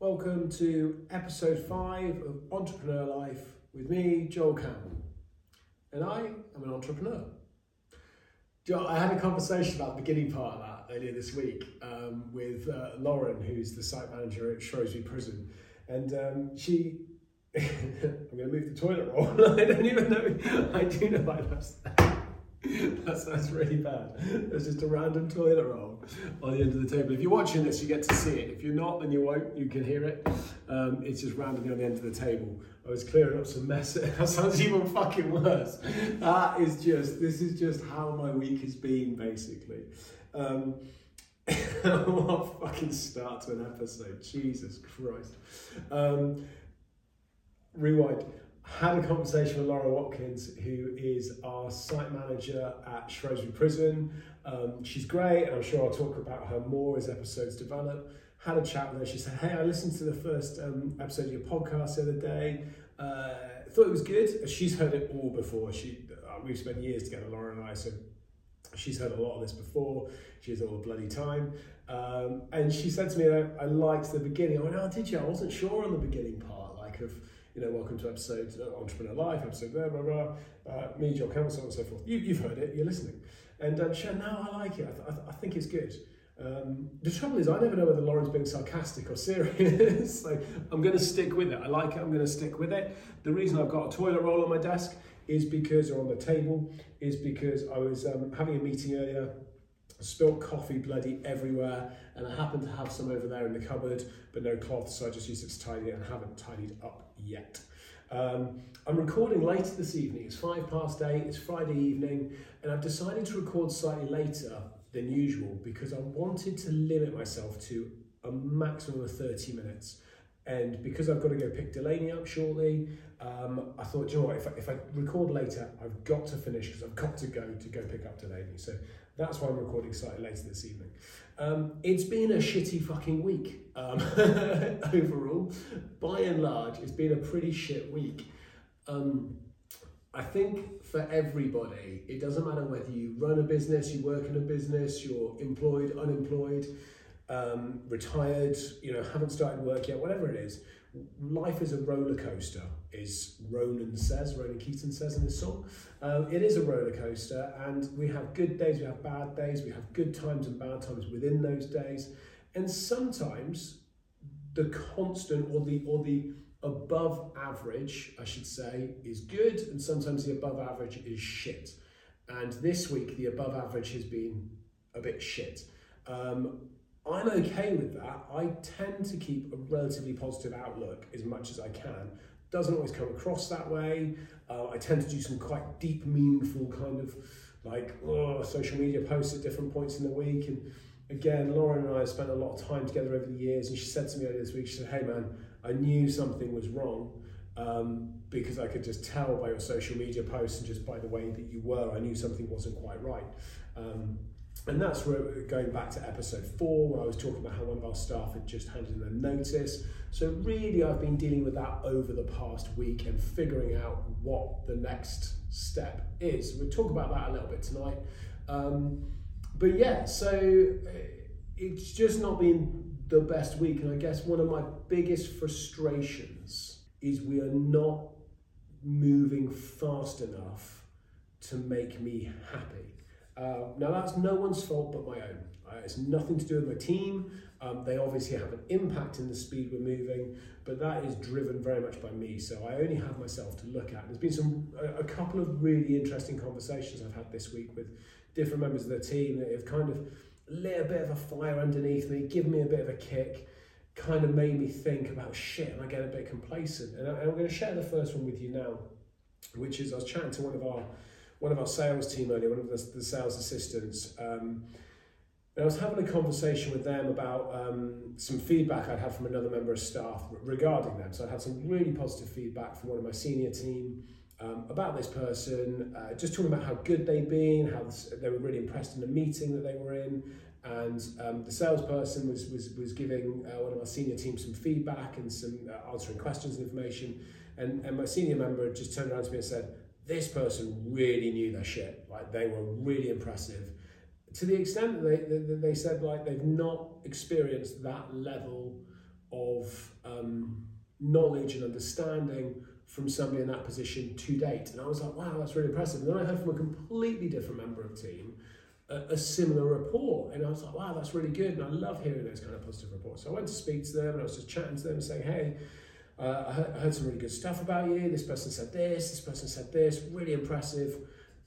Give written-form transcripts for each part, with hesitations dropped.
Welcome to episode 5 of Entrepreneur Life with me, Joel Campbell. And I am an entrepreneur. Joel, I had a conversation about the beginning part of that earlier this week with Lauren, who's the site manager at Shrewsbury Prison. And she, I'm going to move the toilet roll. I don't even know, I do know why that's really bad. There's just a random toilet roll on the end of the table. If you're watching this, you get to see it. If you're not, then you won't. You can hear it. It's just randomly on the end of the table. I was clearing up some mess. That sounds even fucking worse. This is just how my week has been, basically. What a fucking start to an episode. Jesus Christ. Rewind. Had a conversation with Laura Watkins, who is our site manager at Shrewsbury Prison. She's great, and I'm sure I'll talk about her more as episodes develop. Had a chat with her. She said, hey, I listened to the first episode of your podcast the other day. Thought it was good. She's heard it all before. We've spent years together, Laura and I, so she's heard a lot of this before. She has all the bloody time. And she said to me, I liked the beginning. I went, oh, did you? I wasn't sure on the beginning part, welcome to episode Entrepreneur Life, episode blah, blah, blah. Me, Joel Campbell, so on and so forth. You've heard it, you're listening. And she said, no, I like it. I think it's good. The trouble is, I never know whether Lauren's being sarcastic or serious. So I'm going to stick with it. I like it, I'm going to stick with it. The reason I've got a toilet roll on my desk or on the table, is because I was having a meeting earlier. Spilt coffee bloody everywhere, and I happen to have some over there in the cupboard, but no cloth, so I just used it to tidy it and haven't tidied up yet. I'm recording later this evening. It's 8:05, it's Friday evening, and I've decided to record slightly later than usual because I wanted to limit myself to a maximum of 30 minutes. And because I've got to go pick Delaney up shortly, I thought, you know what, if I record later, I've got to finish because I've got to go pick up Delaney. So that's why I'm recording slightly later this evening. It's been a shitty fucking week overall. By and large, it's been a pretty shit week. I think for everybody, it doesn't matter whether you run a business, you work in a business, you're employed, unemployed, retired, haven't started work yet, whatever it is, life is a roller coaster, is Ronan Keating says in his song. It is a roller coaster, and we have good days, we have bad days, we have good times and bad times within those days, and sometimes the constant or the above average, I should say, is good, and sometimes the above average is shit. And this week the above average has been a bit shit. I'm okay with that. I tend to keep a relatively positive outlook as much as I can. Doesn't always come across that way. I tend to do some quite deep, meaningful kind of social media posts at different points in the week. And again, Lauren and I have spent a lot of time together over the years, and she said to me earlier this week, she said, hey man, I knew something was wrong because I could just tell by your social media posts and just by the way that you were, I knew something wasn't quite right. And that's where, going back to episode 4, where I was talking about how one of our staff had just handed in a notice. So really, I've been dealing with that over the past week and figuring out what the next step is. We'll talk about that a little bit tonight. But yeah, so it's just not been the best week. And I guess one of my biggest frustrations is we are not moving fast enough to make me happy. Now that's no one's fault but my own. It's nothing to do with my team. They obviously have an impact in the speed we're moving, but that is driven very much by me. So I only have myself to look at. There's been a couple of really interesting conversations I've had this week with different members of the team that have kind of lit a bit of a fire underneath me, given me a bit of a kick, kind of made me think about shit, and I get a bit complacent. And I'm going to share the first one with you now, which is I was chatting to one of our sales team earlier, one of the sales assistants, and I was having a conversation with them about some feedback I'd had from another member of staff regarding them. So I had some really positive feedback from one of my senior team about this person, just talking about how good they'd been, how they were really impressed in the meeting that they were in, and the salesperson was giving one of our senior team some feedback and some answering questions and information, and my senior member just turned around to me and said, this person really knew their shit. Like, they were really impressive, to the extent that they said like they've not experienced that level of knowledge and understanding from somebody in that position to date. And I was like, wow, that's really impressive. And then I heard from a completely different member of the team a similar report. And I was like, wow, that's really good. And I love hearing those kind of positive reports. So I went to speak to them and I was just chatting to them and saying, hey, I heard some really good stuff about you. This person said this person said this, really impressive.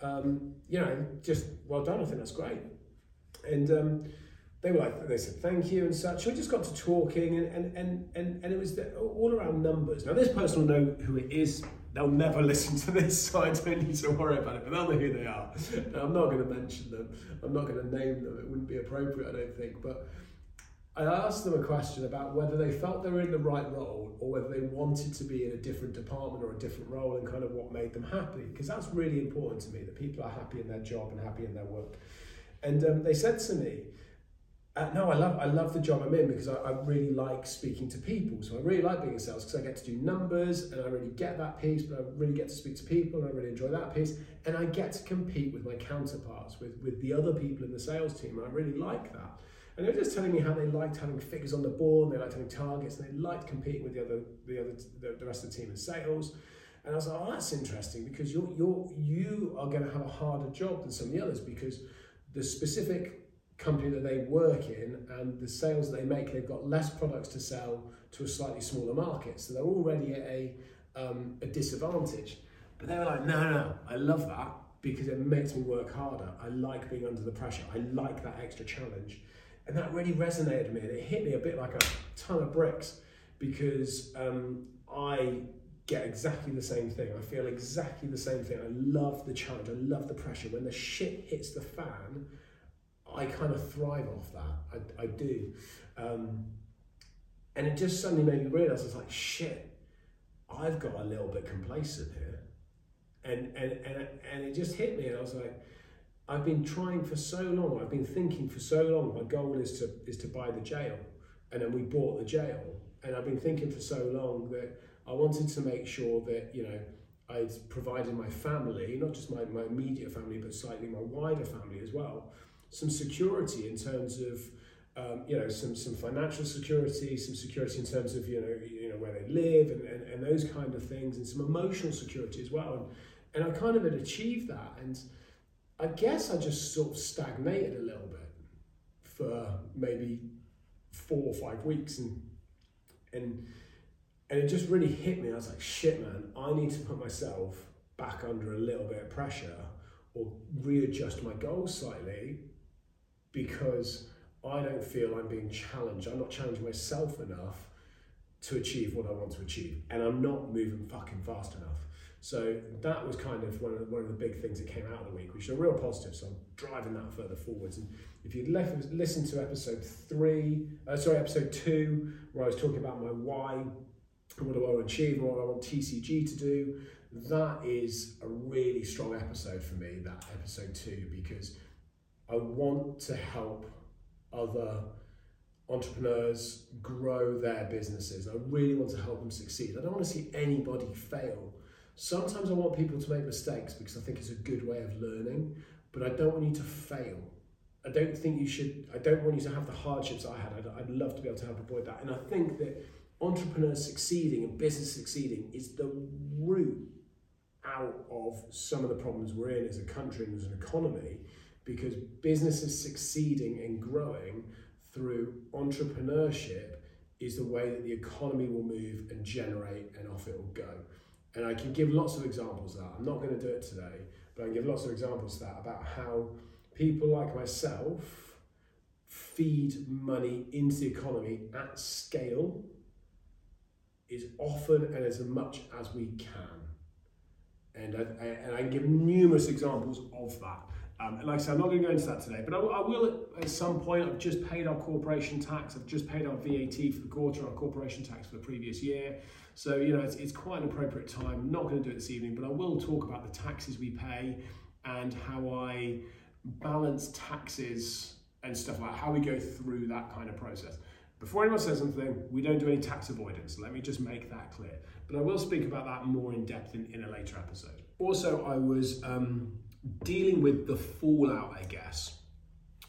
Just well done. I think that's great. And they said thank you and such. So we just got to talking and it was all around numbers. Now this person will know who it is. They'll never listen to this, so I don't need to worry about it, but they'll know who they are. Now, I'm not going to mention them. I'm not going to name them. It wouldn't be appropriate, I don't think. But I asked them a question about whether they felt they were in the right role or whether they wanted to be in a different department or a different role, and kind of what made them happy. Because that's really important to me, that people are happy in their job and happy in their work. And they said to me, no, I love the job I'm in because I really like speaking to people. So I really like being in sales because I get to do numbers and I really get that piece, but I really get to speak to people and I really enjoy that piece. And I get to compete with my counterparts, with the other people in the sales team. And I really like that. And they were just telling me how they liked having figures on the board, and they liked having targets, and they liked competing with the rest of the team in sales. And I was like, oh, that's interesting, because you are going to have a harder job than some of the others, because the specific company that they work in and the sales that they make, they've got less products to sell to a slightly smaller market, so they're already at a disadvantage. But they were like, no, I love that because it makes me work harder. I like being under the pressure. I like that extra challenge. And that really resonated with me, and it hit me a bit like a ton of bricks, because I get exactly the same thing. I feel exactly the same thing. I love the challenge. I love the pressure. When the shit hits the fan, I kind of thrive off that. I do. And it just suddenly made me realize, I was like, shit, I've got a little bit complacent here. And it just hit me, and I was like, I've been trying for so long, I've been thinking for so long, my goal is to buy the jail. And then we bought the jail. And I've been thinking for so long that I wanted to make sure that, I'd provided my family, not just my immediate family, but slightly my wider family as well, some security in terms of, some financial security, some security in terms of, where they live and those kind of things, and some emotional security as well. And I kind of had achieved that. And I guess I just sort of stagnated a little bit for maybe 4 or 5 weeks. And it just really hit me. I was like, shit, man, I need to put myself back under a little bit of pressure or readjust my goals slightly, because I don't feel I'm being challenged. I'm not challenging myself enough to achieve what I want to achieve, and I'm not moving fucking fast enough. So that was kind of one of the big things that came out of the week, which is a real positive. So I'm driving that further forwards. And if you'd listened to episode 2, where I was talking about my why, what do I want to achieve, and what I want TCG to do, that is a really strong episode for me, that episode 2, because I want to help other entrepreneurs grow their businesses. I really want to help them succeed. I don't want to see anybody fail. Sometimes I want people to make mistakes because I think it's a good way of learning, but I don't want you to fail. I don't want you to have the hardships I had. I'd love to be able to help avoid that. And I think that entrepreneurs succeeding and business succeeding is the root out of some of the problems we're in as a country and as an economy, because businesses succeeding and growing through entrepreneurship is the way that the economy will move and generate, and off it will go. And I can give lots of examples of that. I'm not going to do it today, but I can give lots of examples of that, about how people like myself feed money into the economy at scale, as often and as much as we can. And I can give numerous examples of that. And like I said, I'm not going to go into that today, but I will at some point. I've just paid our corporation tax. I've just paid our VAT for the quarter, our corporation tax for the previous year. So, it's quite an appropriate time. I'm not going to do it this evening, but I will talk about the taxes we pay and how I balance taxes and stuff like that, how we go through that kind of process. Before anyone says something, we don't do any tax avoidance. Let me just make that clear. But I will speak about that more in depth in a later episode. Also, I was dealing with the fallout, I guess,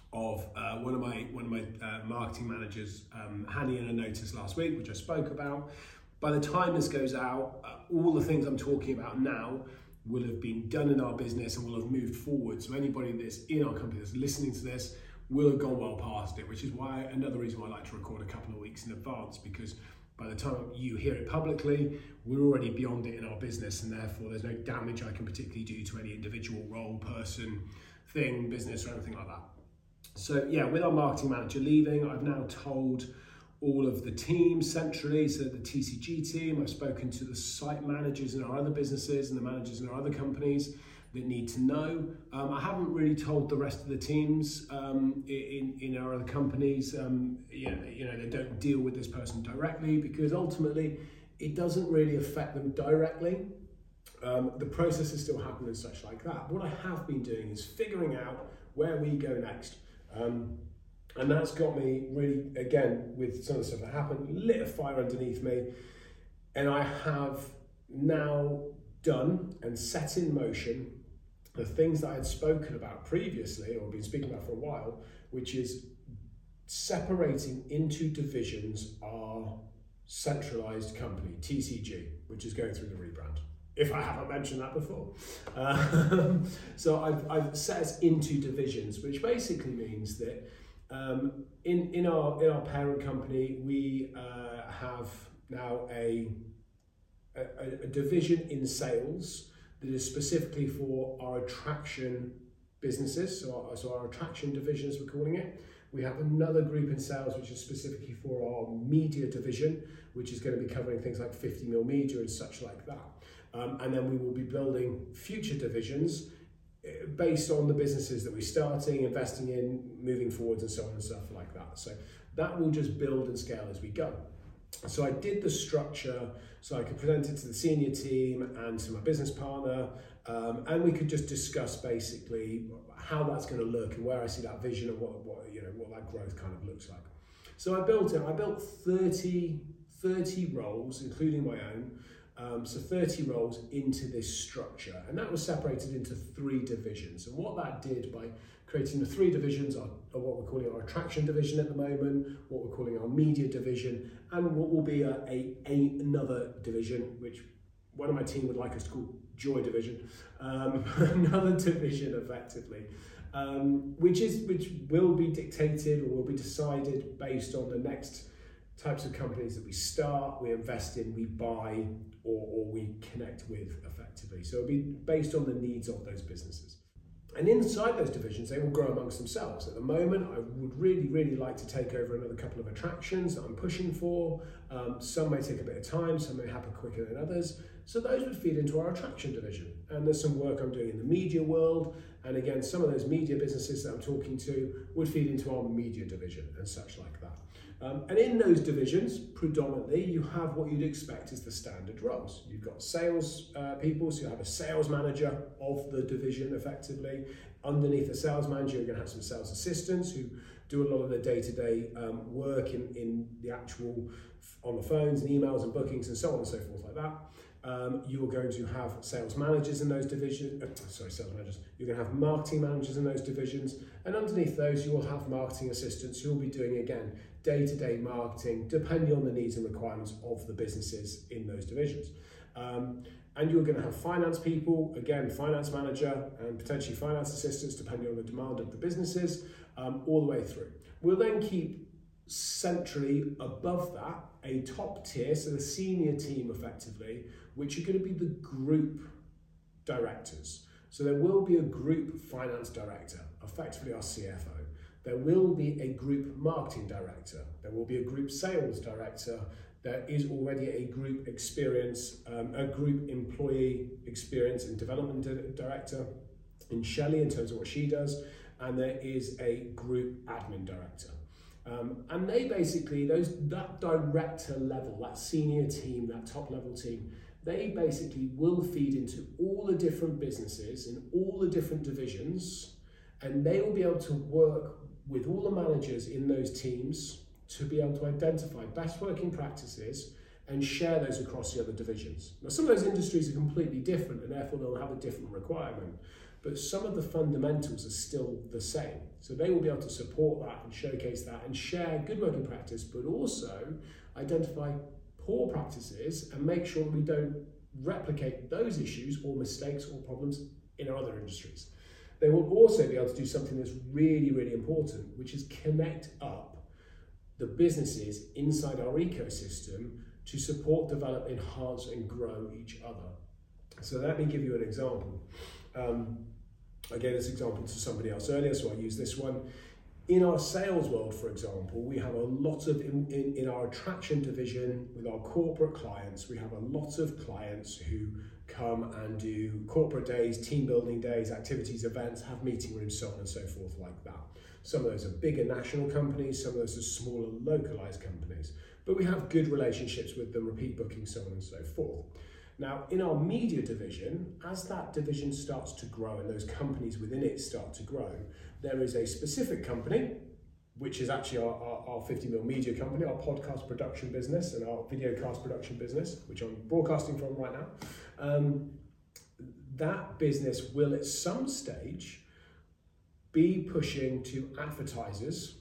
of one of my marketing managers handing in a notice last week, which I spoke about. By the time this goes out, all the things I'm talking about now will have been done in our business and will have moved forward. So anybody that's in our company that's listening to this will have gone well past it, which is why another reason why I like to record a couple of weeks in advance, because by the time you hear it publicly, we're already beyond it in our business, and therefore there's no damage I can particularly do to any individual role, person, thing, business, or anything like that. So yeah, with our marketing manager leaving, I've now told all of the team centrally, so the TCG team, I've spoken to the site managers in our other businesses and the managers in our other companies that need to know. I haven't really told the rest of the teams in our other companies, they don't deal with this person directly, because ultimately it doesn't really affect them directly. The process is still happening and such like that. What I have been doing is figuring out where we go next. And that's got me really, again, with some of the stuff that happened, lit a fire underneath me. And I have now done and set in motion the things that I had spoken about previously, or been speaking about for a while, which is separating into divisions our centralized company, TCG, which is going through the rebrand, if I haven't mentioned that before. So I've set us into divisions, which basically means that in our parent company, we have now a division in sales that is specifically for our attraction businesses, so our attraction division, as we're calling it. We have another group in sales which is specifically for our media division, which is going to be covering things like 50mm media and such like that. And then we will be building future divisions based on the businesses that we're starting, investing in, moving forwards, and so on and stuff like that. So that will just build and scale as we go. So I did the structure so I could present it to the senior team and to my business partner, and we could just discuss basically how that's going to look and where I see that vision and what that growth kind of looks like. So I built 30 roles, including my own. So 30 roles into this structure, and that was separated into 3 divisions. And what that did by creating the 3 divisions are what we're calling our attraction division at the moment, what we're calling our media division, and what will be another division, which one of my team would like us to call Joy Division, another division effectively, which will be dictated or will be decided based on the next types of companies that we start, we invest in, we buy, or we connect with effectively. So it'll be based on the needs of those businesses. And inside those divisions, they will grow amongst themselves. At the moment, I would really, really like to take over another couple of attractions that I'm pushing for. Some may take a bit of time, some may happen quicker than others. So those would feed into our attraction division. And there's some work I'm doing in the media world. And again, some of those media businesses that I'm talking to would feed into our media division and such like that. And in those divisions, predominantly, you have what you'd expect is the standard roles. You've got sales people, so you have a sales manager of the division effectively. Underneath the sales manager, you're going to have some sales assistants who do a lot of the day-to-day work in the actual, on the phones and emails and bookings and so on and so forth like that. You are going to have sales managers in those divisions, sales managers. You're going to have marketing managers in those divisions, and underneath those you will have marketing assistants who will be doing, again, day-to-day marketing, depending on the needs and requirements of the businesses in those divisions. And you're going to have finance people, again, finance manager and potentially finance assistants, depending on the demand of the businesses, all the way through. We'll then keep centrally above that a top tier, so the senior team effectively, which are going to be the group directors. So there will be a group finance director, effectively our CFO. There will be a group marketing director. There will be a group sales director. There is already a group experience, a group employee experience and development director in Shelley in terms of what she does. And there is a group admin director. And they basically, that director level, that senior team, that top level team, they basically will feed into all the different businesses in all the different divisions, and they will be able to work with all the managers in those teams to be able to identify best working practices and share those across the other divisions. Now, some of those industries are completely different, and therefore they'll have a different requirement. but some of the fundamentals are still the same. So they will be able to support that and showcase that and share good working practice, but also identify poor practices and make sure that we don't replicate those issues or mistakes or problems in our other industries. They will also be able to do something that's really, really important, which is connect up the businesses inside our ecosystem to support, develop, enhance, and grow each other. So let me give you an example. I gave this example to somebody else earlier, so I use this one. In our sales world, for example, we have a lot of, in our attraction division with our corporate clients, we have a lot of clients who come and do corporate days, team building days, activities, events, have meeting rooms, so on and so forth like that. Some of those are bigger national companies, some of those are smaller localized companies, but we have good relationships with them, repeat bookings, so on and so forth. Now, in our media division, as that division starts to grow and those companies within it start to grow, there is a specific company, which is actually our 50mm media company, our podcast production business and our videocast production business, which I'm broadcasting from right now. That business will at some stage be pushing to advertising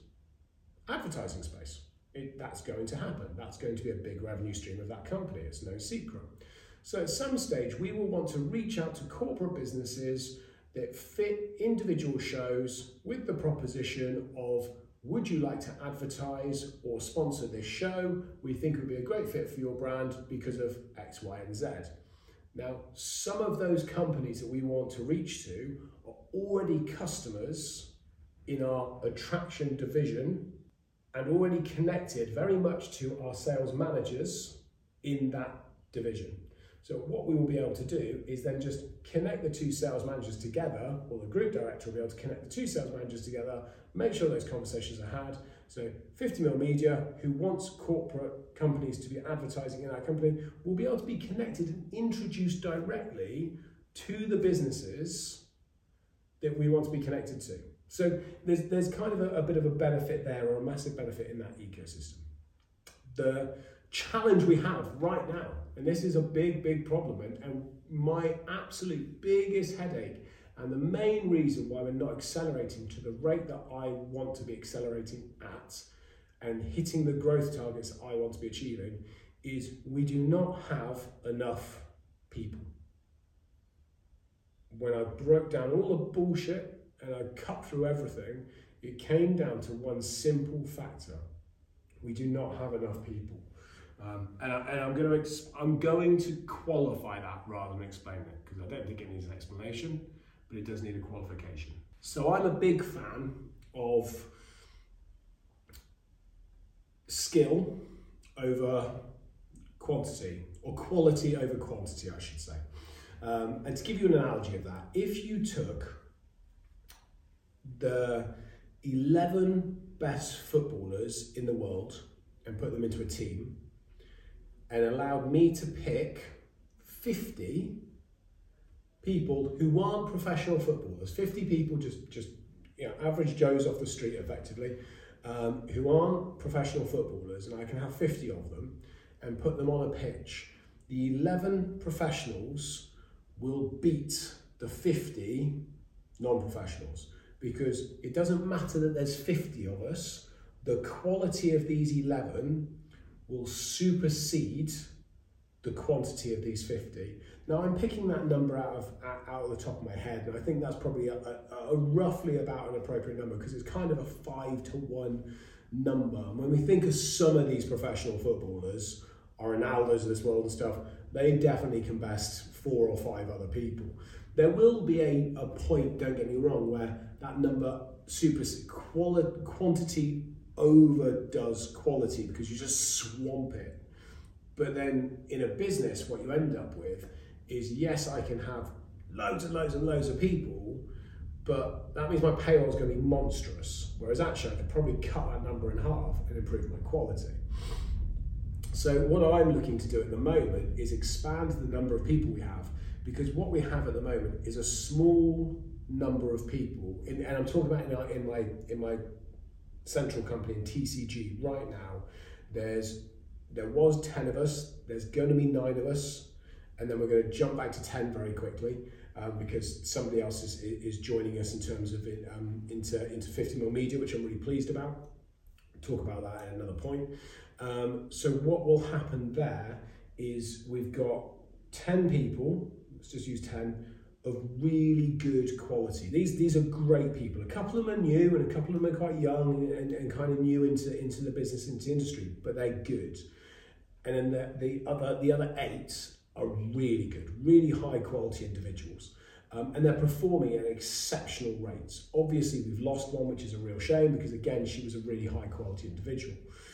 space. That's going to happen. That's going to be a big revenue stream of that company. It's no secret. So at some stage, we will want to reach out to corporate businesses that fit individual shows with the proposition of, would you like to advertise or sponsor this show? We think it would be a great fit for your brand because of X, Y, and Z. Now, some of those companies that we want to reach to are already customers in our attraction division and already connected very much to our sales managers in that division. So what we will be able to do is then just connect the two sales managers together, or the group director will be able to connect the two sales managers together, make sure those conversations are had. So 50mm Media, who wants corporate companies to be advertising in our company, will be able to be connected and introduced directly to the businesses that we want to be connected to. So there's kind of a bit of a benefit there, or a massive benefit in that ecosystem. The challenge we have right now, and this is a big problem, and my absolute biggest headache, and the main reason why we're not accelerating to the rate that I want to be accelerating at and hitting the growth targets I want to be achieving, is we do not have enough people. When I broke down all the bullshit and I cut through everything, it came down to one simple factor. We do not have enough people. And I'm going to qualify that rather than explain it, because I don't think it needs an explanation, but it does need a qualification. So I'm a big fan of skill over quantity, or quality over quantity, I should say. And to give you an analogy of that, if you took the 11 best footballers in the world and put them into a team, and allowed me to pick 50 people who aren't professional footballers, 50 people just average Joes off the street effectively, who aren't professional footballers, and I can have 50 of them and put them on a pitch. The 11 professionals will beat the 50 non-professionals, because it doesn't matter that there's 50 of us, the quality of these 11 will supersede the quantity of these 50. Now, I'm picking that number out of the top of my head, and I think that's probably a roughly about an appropriate number, because it's kind of a 5-to-1 number. And when we think of some of these professional footballers, our Ronaldos of this world and stuff, they definitely can best 4 or 5 other people. There will be a point, don't get me wrong, where that number quantity overdoes quality, because you just swamp it. But then in a business, what you end up with is, yes, I can have loads and loads and loads of people, but that means my payroll is going to be monstrous. Whereas actually I could probably cut that number in half and improve my quality. So what I'm looking to do at the moment is expand the number of people we have, because what we have at the moment is a small number of people, and I'm talking about in my central company in TCG right now. There was 10 of us, there's going to be 9 of us, and then we're going to jump back to 10 very quickly. because somebody else is joining us in terms of it, into 50mm Media, which I'm really pleased about. Talk about that at another point. So what will happen there is we've got 10 people, let's just use 10, of really good quality. These are great people. A couple of them are new and a couple of them are quite young and kind of new into the business, into the industry, but they're good. And then the other 8 are really good, really high quality individuals. And they're performing at exceptional rates. Obviously, we've lost one, which is a real shame because, again, she was a really high quality individual.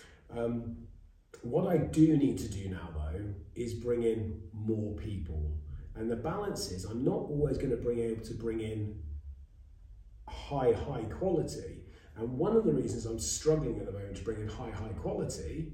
What I do need to do now, though, is bring in more people. And the balance is I'm not always going to be able to bring in high quality. And one of the reasons I'm struggling at the moment to bring in high quality,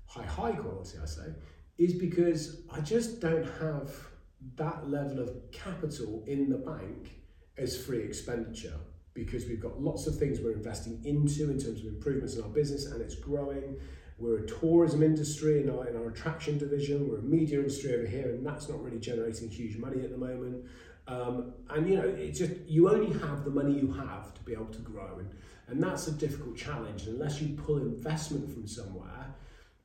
I say, is because I just don't have that level of capital in the bank as free expenditure, because we've got lots of things we're investing into in terms of improvements in our business, and it's growing. We're a tourism industry in our attraction division. We're a media industry over here, and that's not really generating huge money at the moment. And you know, it's just, you only have the money you have to be able to grow, and that's a difficult challenge. Unless you pull investment from somewhere,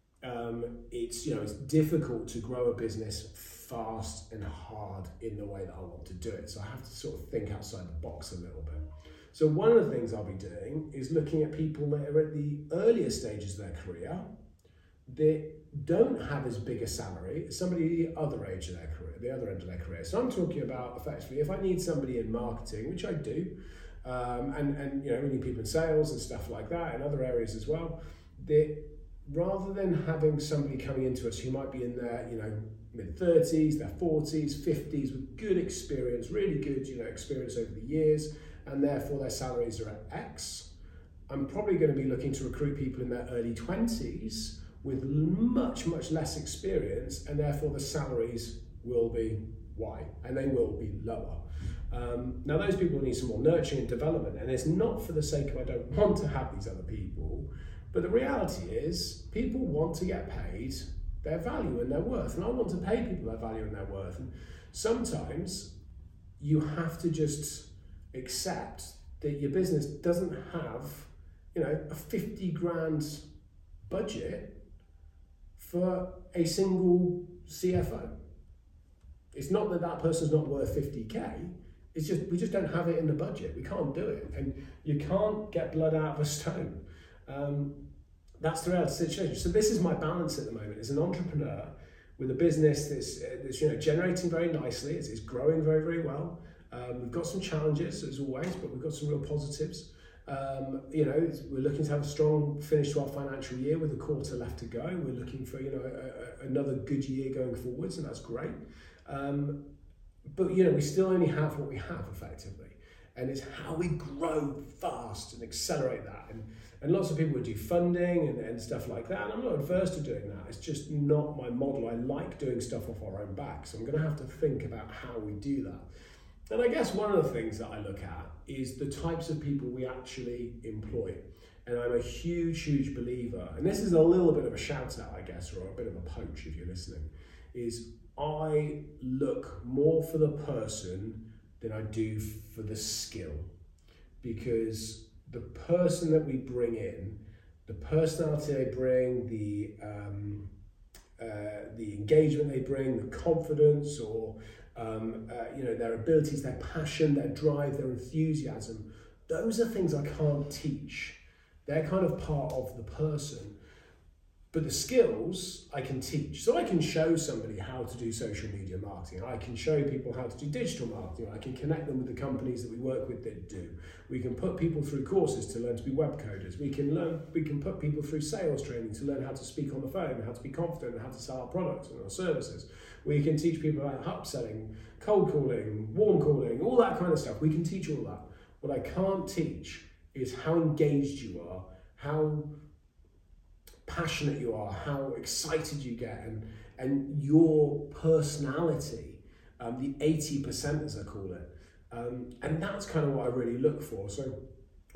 it's difficult to grow a business fast and hard in the way that I want to do it. So I have to sort of think outside the box a little bit. So one of the things I'll be doing is looking at people that are at the earlier stages of their career that don't have as big a salary as somebody at the other age of their career, the other end of their career. So I'm talking about, effectively, if I need somebody in marketing, which I do, and we need people in sales and stuff like that, and other areas as well, that rather than having somebody coming into us who might be in their mid-30s, their 40s, 50s, with good experience, really good experience over the years, and therefore their salaries are at X, I'm probably going to be looking to recruit people in their early 20s with much less experience, and therefore the salaries will be Y, and they will be lower. Now those people need some more nurturing and development, and it's not for the sake of I don't want to have these other people, but the reality is people want to get paid their value and their worth, and I want to pay people their value and their worth. And sometimes you have to just accept that your business doesn't have a 50 grand budget for a single CFO. It's not that person's not worth 50k, it's just we just don't have it in the budget. We can't do it, and you can't get blood out of a stone. That's the reality situation. So this is my balance at the moment as an entrepreneur with a business that's generating very nicely. It's growing very well. We've got some challenges as always, but we've got some real positives. We're looking to have a strong finish to our financial year with a quarter left to go. We're looking for another good year going forwards, and that's great. But we still only have what we have effectively, and it's how we grow fast and accelerate that. And lots of people would do funding and stuff like that, and I'm not adverse to doing that. It's just not my model. I like doing stuff off our own back, so I'm going to have to think about how we do that. And I guess one of the things that I look at is the types of people we actually employ. And I'm a huge believer, and this is a little bit of a shout out, I guess, or a bit of a poach if you're listening, is I look more for the person than I do for the skill. Because the person that we bring in, the personality they bring, the engagement they bring, the confidence, or their abilities, their passion, their drive, their enthusiasm, those are things I can't teach. They're kind of part of the person. But the skills I can teach. So I can show somebody how to do social media marketing. I can show people how to do digital marketing. I can connect them with the companies that we work with that do. We can put people through courses to learn to be web coders. We can put people through sales training to learn how to speak on the phone, how to be confident, and how to sell our products and our services. We can teach people about upselling, cold calling, warm calling, all that kind of stuff. We can teach all that. What I can't teach is how engaged you are, how passionate you are, how excited you get, and your personality, the 80% as I call it. And that's kind of what I really look for. So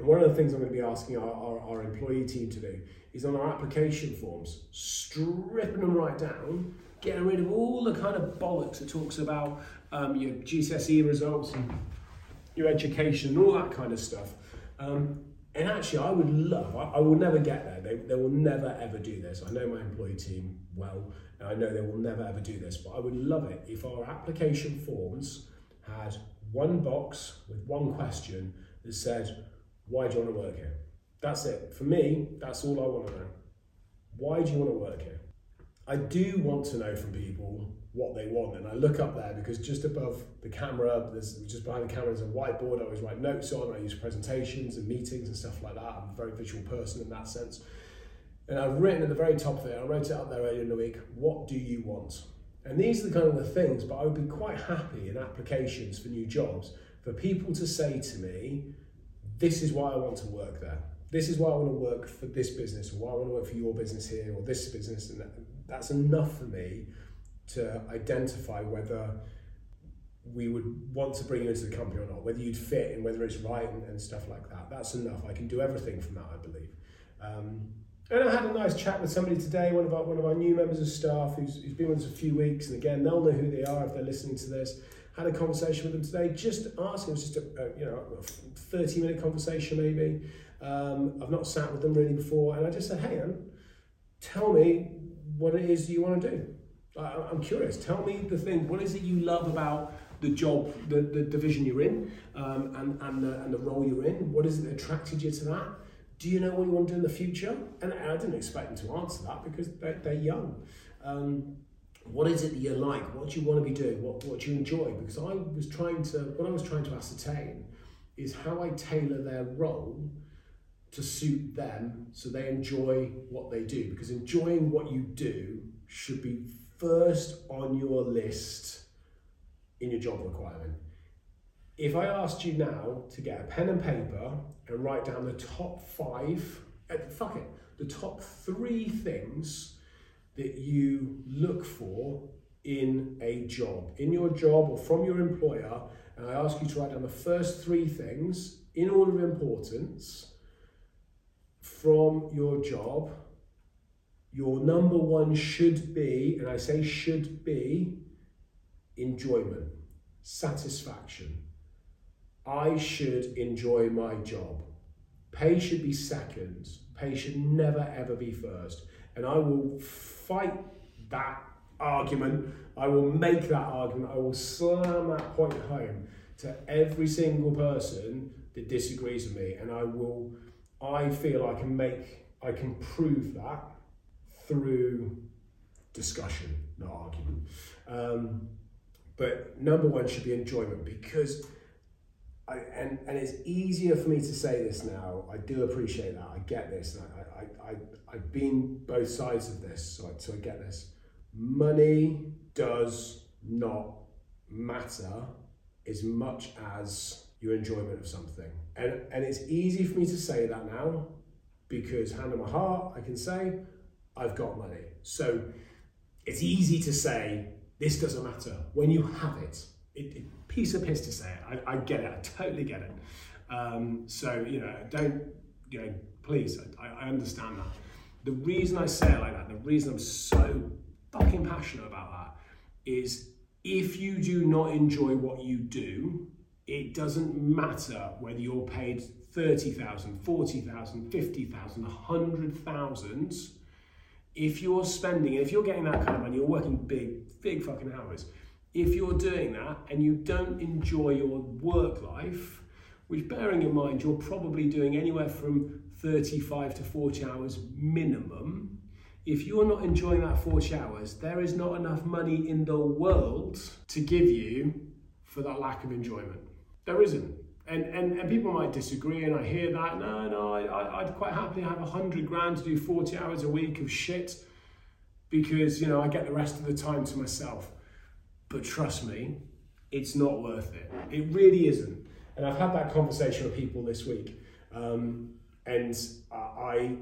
And one of the things I'm going to be asking our employee team to do is on our application forms, stripping them right down, getting rid of all the kind of bollocks that talks about your GCSE results and your education and all that kind of stuff. And actually, I would love, I will never get there. They will never ever do this. I know my employee team well, and I know they will never ever do this, but I would love it if our application forms had one box with one question that said, why do you want to work here? That's it. For me, that's all I want to know. Why do you want to work here? I do want to know from people what they want, and I look up there because just above the camera, just behind the camera, there's a whiteboard I always write notes on. I use presentations and meetings and stuff like that. I'm a very visual person in that sense. And I've written at the very top of it, I wrote it up there earlier in the week, what do you want? And these are the kind of the things, but I would be quite happy in applications for new jobs for people to say to me, this is why I want to work there. This is why I want to work for this business, or why I want to work for your business here, or this business. And that's enough for me to identify whether we would want to bring you into the company or not, whether you'd fit and whether it's right and stuff like that. That's enough. I can do everything from that, I believe. And I had a nice chat with somebody today, one of our new members of staff who's been with us a few weeks, and again, they'll know who they are if they're listening to this. Had a conversation with them today, just asking, it was just a 30-minute conversation maybe. I've not sat with them really before, and I just said, hey, Anne, tell me what it is you want to do. I'm curious. Tell me the thing. What is it you love about the job, the division you're in, and the role you're in? What is it that attracted you to that? Do you know what you want to do in the future? And I didn't expect them to answer that because they're young. What is it that you like? What do you want to be doing? What do you enjoy? Because what I was trying to ascertain is how I tailor their role to suit them so they enjoy what they do. Because enjoying what you do should be first on your list in your job requirement. If I asked you now to get a pen and paper and write down the top 3 things that you look for in a job, in your job or from your employer, and I ask you to write down the first 3 things in order of importance from your job, your number 1 should be, and I say should be, enjoyment, satisfaction. I should enjoy my job. Pay should be second. Pay should never ever be first. And I will fight that argument. I will make that argument. I will slam that point home to every single person that disagrees with me. And I feel I can prove that through discussion, not argument. But number 1 should be enjoyment, because and it's easier for me to say this now. I do appreciate that. I get this. I've been both sides of this, so I get this. Money does not matter as much as your enjoyment of something. And it's easy for me to say that now because, hand on my heart, I can say I've got money. So it's easy to say this doesn't matter when you have it. Piece of piss to say it. I get it. I totally get it. So, please, I understand that. The reason I say it like that, the reason I'm so fucking passionate about that is if you do not enjoy what you do, it doesn't matter whether you're paid 30,000, 40,000, 50,000, 100,000. If you're getting that kind of money, you're working big fucking hours. If you're doing that and you don't enjoy your work life, which bearing in mind, you're probably doing anywhere from 35 to 40 hours minimum. If you're not enjoying that 40 hours, there is not enough money in the world to give you for that lack of enjoyment. There isn't. And people might disagree, and I hear that. No, I'd quite happily have 100 grand to do 40 hours a week of shit because, I get the rest of the time to myself. But trust me, it's not worth it. It really isn't. And I've had that conversation with people this week. And I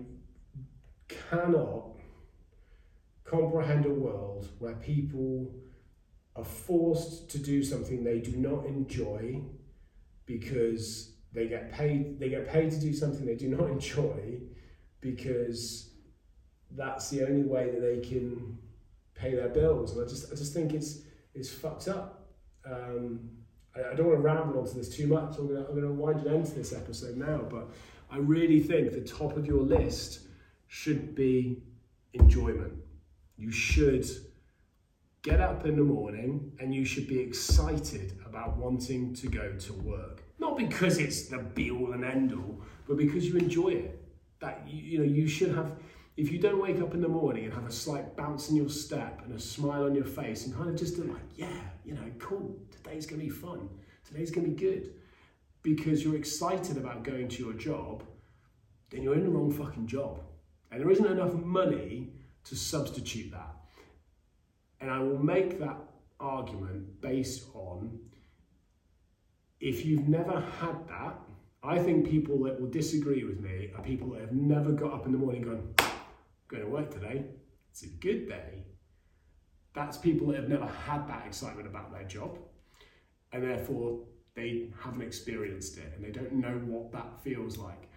cannot comprehend a world where people are forced to do something they do not enjoy because They get paid to do something they do not enjoy because that's the only way that they can pay their bills. And I just think it's fucked up. I don't want to ramble onto this too much. I'm gonna wind an end to this episode now, but I really think the top of your list should be enjoyment. You should get up in the morning and you should be excited about wanting to go to work. Not because it's the be all and end all, but because you enjoy it. That you should have, if you don't wake up in the morning and have a slight bounce in your step and a smile on your face and kind of just like, cool, today's gonna be fun, today's gonna be good, because you're excited about going to your job, then you're in the wrong fucking job. And there isn't enough money to substitute that. And I will make that argument based on, if you've never had that, I think people that will disagree with me are people that have never got up in the morning going, I'm going to work today, it's a good day. That's people that have never had that excitement about their job, and therefore they haven't experienced it and they don't know what that feels like.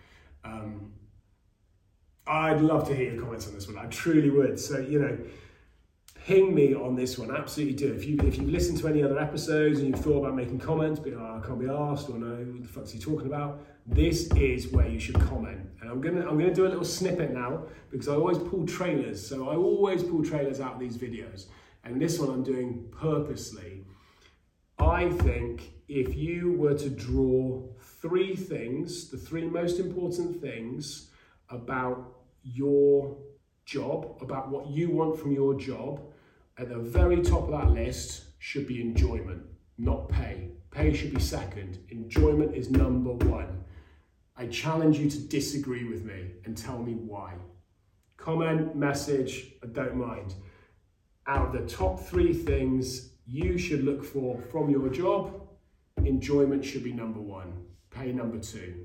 I'd love to hear your comments on this one. I truly would. So, ping me on this one. Absolutely do. If you've listened to any other episodes and you've thought about making comments, but I can't be asked, or no, what the fuck's he talking about? This is where you should comment. And I'm gonna do a little snippet now, because I always pull trailers. So I always pull trailers out of these videos. And this one I'm doing purposely. I think if you were to draw 3 things, the 3 most important things about your job, about what you want from your job, at the very top of that list should be enjoyment, not pay. Pay should be second. Enjoyment is number 1. I challenge you to disagree with me and tell me why. Comment, message, I don't mind. Out of the top 3 things you should look for from your job, enjoyment should be number 1, pay number 2.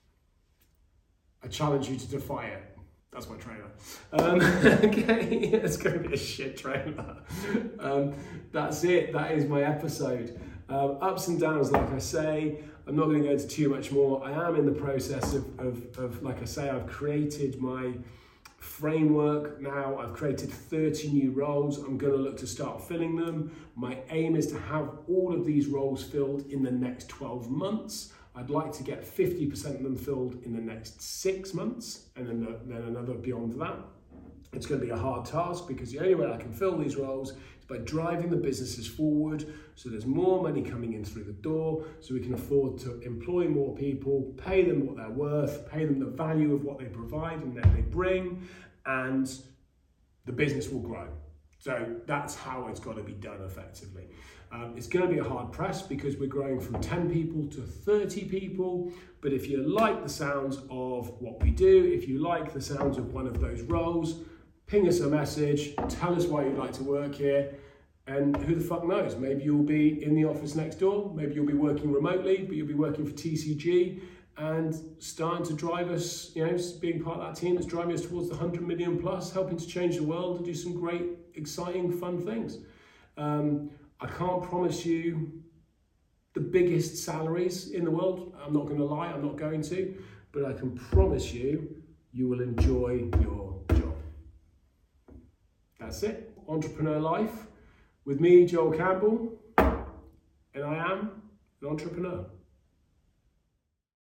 I challenge you to defy it. That's my trailer. Okay, it's going to be a shit trailer. That's it. That is my episode. Ups and downs, like I say. I'm not going to go into too much more. I am in the process of like I say, I've created my framework now. I've created 30 new roles. I'm going to look to start filling them. My aim is to have all of these roles filled in the next 12 months. I'd like to get 50% of them filled in the next 6 months, and then another beyond that. It's going to be a hard task, because the only way I can fill these roles is by driving the businesses forward, so there's more money coming in through the door, so we can afford to employ more people, pay them what they're worth, pay them the value of what they provide and that they bring, and the business will grow. So that's how it's got to be done effectively. It's going to be a hard press, because we're growing from 10 people to 30 people. But if you like the sounds of what we do, if you like the sounds of one of those roles, ping us a message, tell us why you'd like to work here. And who the fuck knows? Maybe you'll be in the office next door. Maybe you'll be working remotely, but you'll be working for TCG and starting to drive us, being part of that team that's driving us towards the 100 million plus, helping to change the world and do some great, exciting, fun things. I can't promise you the biggest salaries in the world. I'm not going to lie, I'm not going to, but I can promise you, you will enjoy your job. That's it. Entrepreneur life with me, Joel Campbell, and I am an entrepreneur.